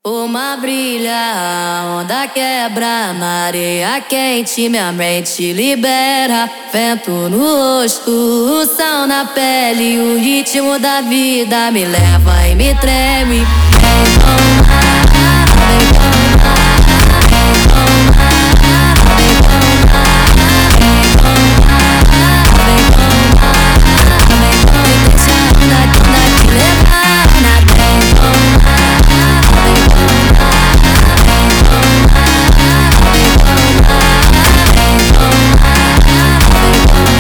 Uma brilha, a onda quebra, na areia quente minha mente libera. Vento no rosto, o sol na pele, o ritmo da vida me leva e me treme. Vem com o mar, vem com o mar, vem com o mar, vem com o mar, vem com o mar, vem com o mar, vem com o mar, e deixa a onda te levar. Vem com o mar, vem com o mar, vem com o mar, vem com o mar, vem com o mar, vem com o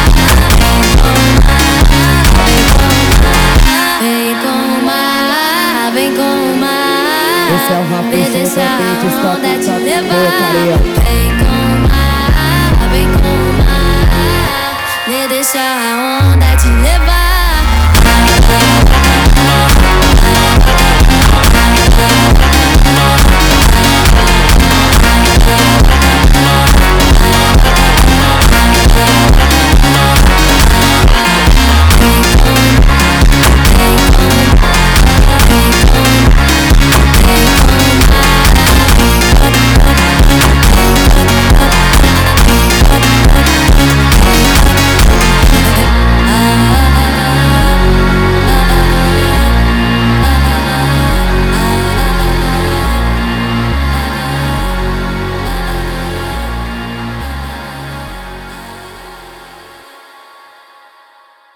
mar, vem com o mar, vem com o mar. Esse é o rap Me deixa a onda te levar. Vem com o mar, vem com o mar. Me deixa